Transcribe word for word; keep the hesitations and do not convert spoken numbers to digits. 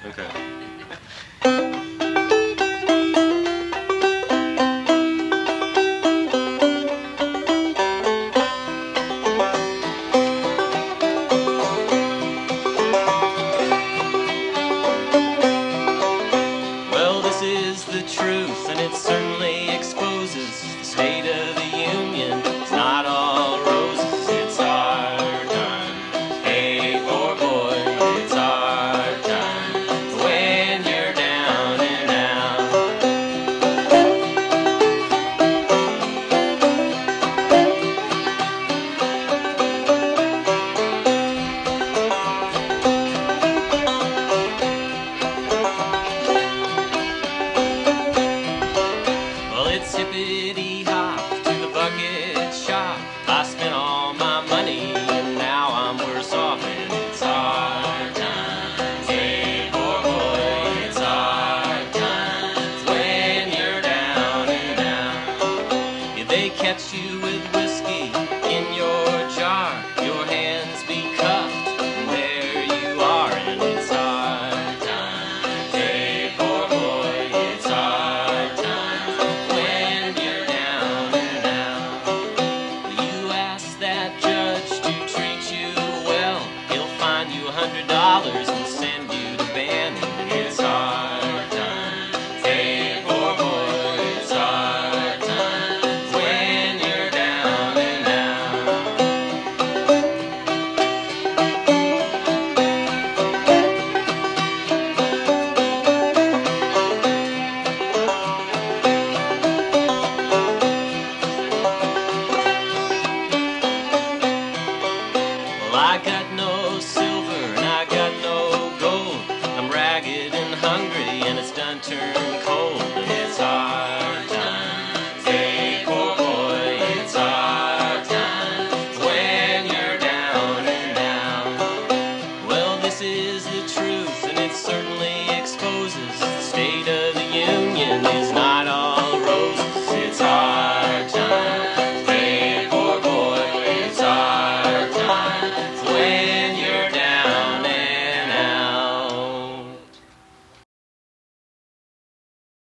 Okay. Well, this is the truth, and it certainly exposes the state of the union. It's not all roses, it's hard times. Hey, poor boy, it's hard times when you're down and out. Well, it's hippity hop to the bucket shop. I spent all my money and now I'm worse off, and it's hard times. Hey, poor boy, it's hard times when you're down and out. If they catch you with whiskey in your jar, your hands be cuffed, and there you are, and it's hard times. Hey, poor boy, it's hard times when you're down and out. You ask that judge to treat you well, he'll fine you a hundred dollars and send you to Bannon. It's hard times. Hey, poor boy, it's hard times when you're down and out. Well, I got no silver and I got no gold. I'm ragged and hungry and it's done turned cold.